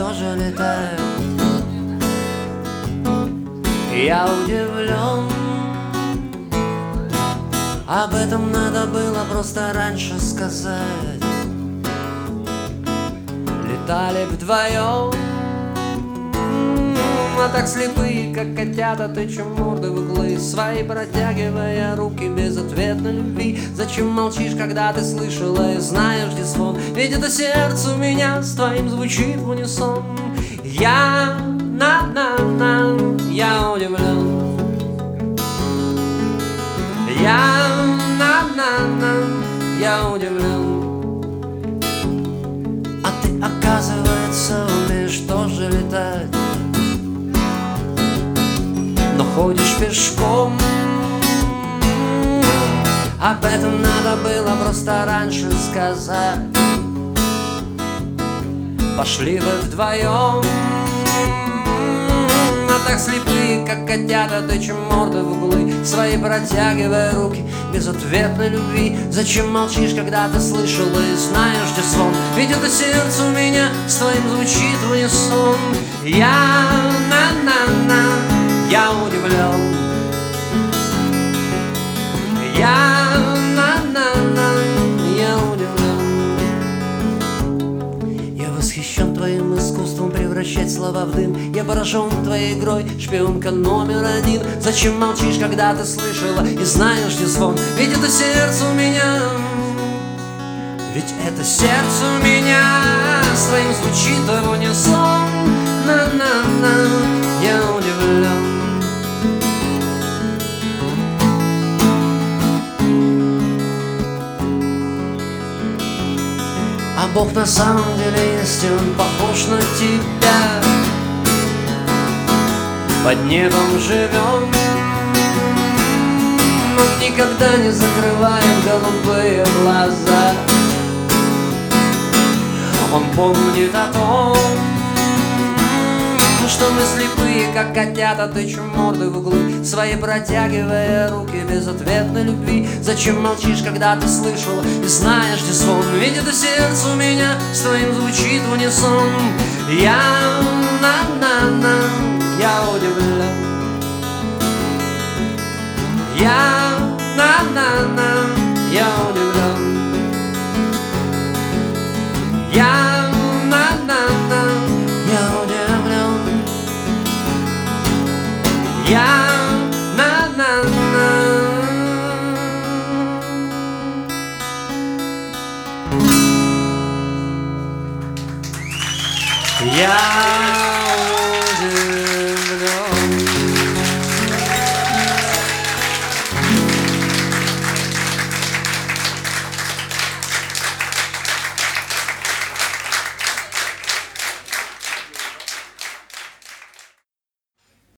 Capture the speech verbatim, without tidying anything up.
тоже летают. Я удивлен, об этом надо было просто раньше сказать. Летали вдвоем, а так слепые, как котята, тычем морды в углы свои, протягивая руки безответной любви. Зачем молчишь, когда ты слышала и знаешь, где звон? Ведь это сердце у меня с твоим звучит в унисон. Я на-на-на, я удивлен. Я на-на-на, я удивлен. А ты, оказывается, умеешь тоже летать, но ходишь пешком. Об этом надо было просто раньше сказать. Пошли вы вдвоем, а так слепые, как котята, тычем морды в углы свои, протягивая руки безответной любви. Зачем молчишь, когда ты слышала и знаешь, где звон? Ведь это сердце у меня с твоим звучит в унисон. Я на-на-на, я удивлен. Я на-на-на, я удивлен. Я восхищен твоим искусством превращать слова в дым. Я поражен твоей игрой, шпионка номер один. Зачем молчишь, когда ты слышала и знаешь, где звон? Ведь это сердце у меня, ведь это сердце у меня с твоим звучит в унисон. На-на-на, я удивлен. А Бог на самом деле есть, и Он похож на тебя. Под небом живем, но никогда не закрываем голубые глаза. Он помнит о том, что мы слепые, как котята, тычем морды в углы свои, протягивая руки безответной любви. Зачем молчишь, когда ты слышала и знаешь, где звон? Ведь это сердце у меня с твоим звучит в унисон. Я на-на-на, я удивлен. Я на-на-на, я удивлен. Я на-на-на, я удивлен. Я на-на-на. Я